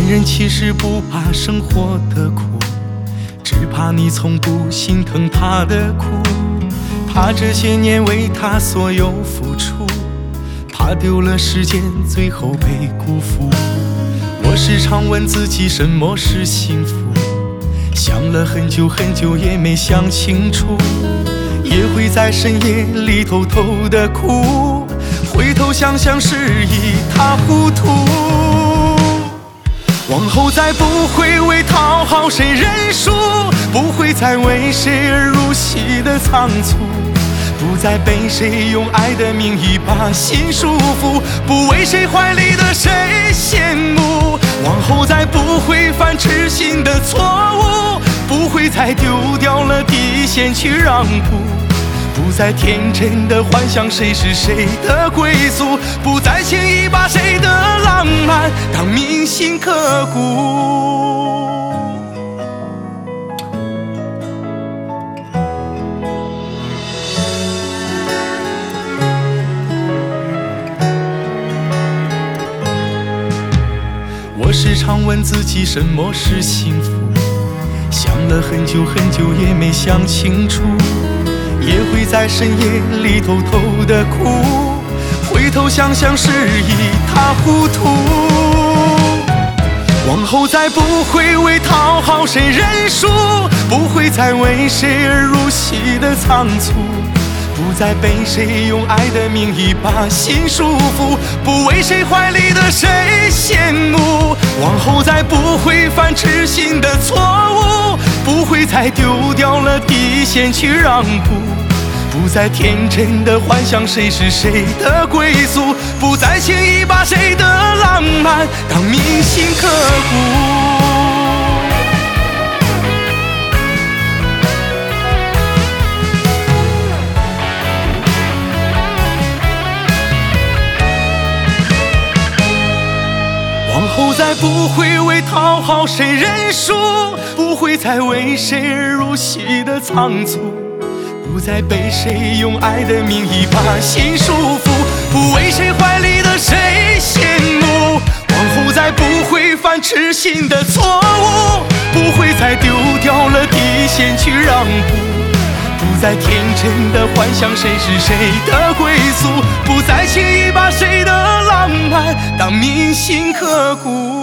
男人其实不怕生活的苦，只怕你从不心疼他的苦。他这些年为他所有付出，怕丢了时间，最后被辜负。我时常问自己什么是幸福，想了很久很久也没想清楚，也会在深夜里偷偷的哭，回头想想是一塌糊涂。往后再不会为讨好谁认输，不会再为谁而入戏的仓促，不再被谁用爱的名义把心束缚，不为谁怀里的谁羡慕。往后再不会犯痴心的错误，不会再丢掉了底线去让步，不再天真的幻想谁是谁的归宿，不再轻易把谁的浪漫当铭心刻骨。我时常问自己什么是幸福，想了很久很久也没想清楚，也会在深夜里偷偷的哭，回头想想是一塌糊涂。往后再不会为讨好谁认输，不会再为谁而入戏的仓促，不再被谁用爱的名义把心束缚，不为谁怀里的谁羡慕。往后再不会犯痴心的错误，不会再丢掉了底线去让步，不再天真的幻想谁是谁的归宿，不再轻易把谁的浪漫当铭心刻骨。往后再不会为讨好谁认输，不会再为谁而入戏的仓促，不再被谁用爱的名义把心束缚，不为谁怀里的谁羡慕。往后再不会犯痴心的错误，不会再丢掉了底线去让步，不再天真的幻想谁是谁的归宿，不再轻易把谁的浪漫当铭心刻骨。